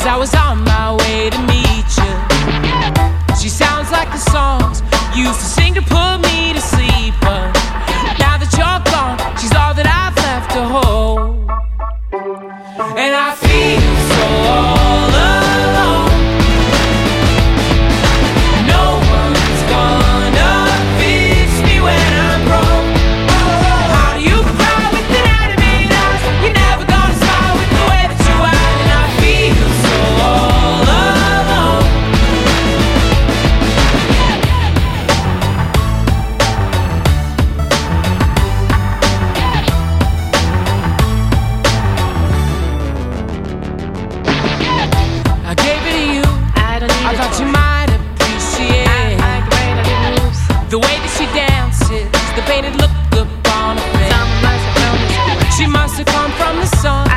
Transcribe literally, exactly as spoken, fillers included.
I was on my way to meet you. She sounds like the songs you used to sing to put me to sleep, but now that you're gone, she's all that I've left to hold. And I feel so all alone. No one's gonna fix me when I'm broke. How do you cry with inanimate eyes? You're never gonna smile with the way that you act. And I feel so all alone. I gave it to you. I don't need I it thought for you it. might appreciate I, I grade, I didn't lose. the way that she dances, the painted look upon her face. Some must have known this. She must have come from the sun.